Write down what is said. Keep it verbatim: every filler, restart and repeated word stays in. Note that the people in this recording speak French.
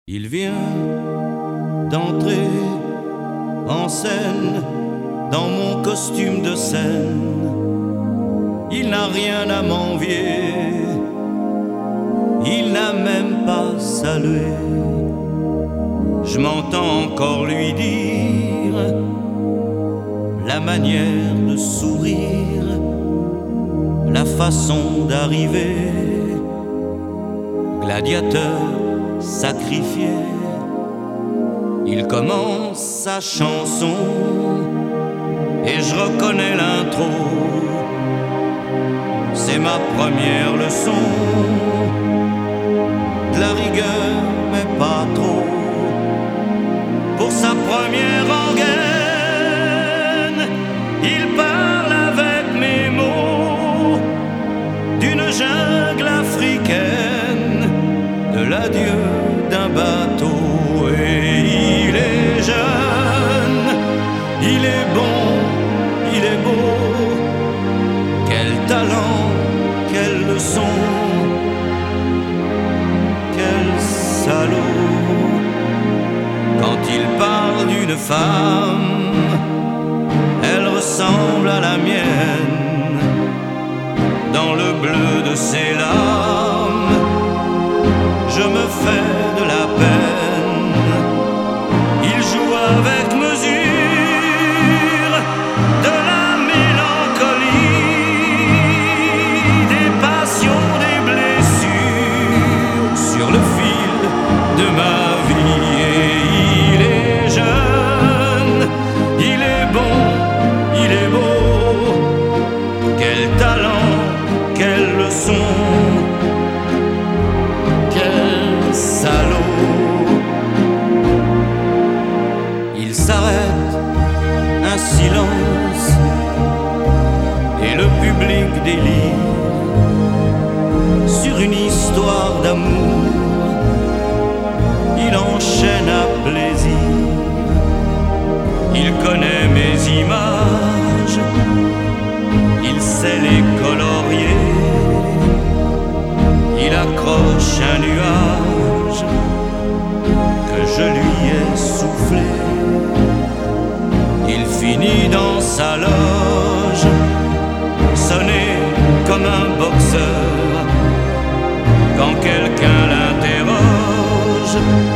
Il vient d'entrer en scène dans mon costume de scène. Il n'a rien à m'envier, il n'a même pas salué. Je m'entends encore lui dire la manière de sourire, la façon d'arriver, gladiateur sacrifié. Il commence sa chanson et je reconnais l'intro. C'est ma première leçon, de la rigueur mais pas trop. Pour sa première rengaine, il parle avec mes mots d'une jungle africaine, de l'adieu d'un bateau. Et il est jeune, il est bon, il est beau. Quel talent, quelle leçon, quel salaud. Quand il parle d'une femme, elle ressemble à la mienne. Dans le bleu de ses larmes, je me fais de la peine. Il joue avec mesure de la mélancolie, des passions, des blessures sur le fil de ma vie. Et il est jeune, il est bon, il est beau. Quel talent, quelle leçon, quel salaud. Il s'arrête, un silence, et le public délire sur une histoire d'amour. Il enchaîne à plaisir, il connaît mes images, il sait les colorier. Il accroche un nuage que je lui ai soufflé. Il finit dans sa loge, sonné comme un boxeur. Quand quelqu'un l'interroge,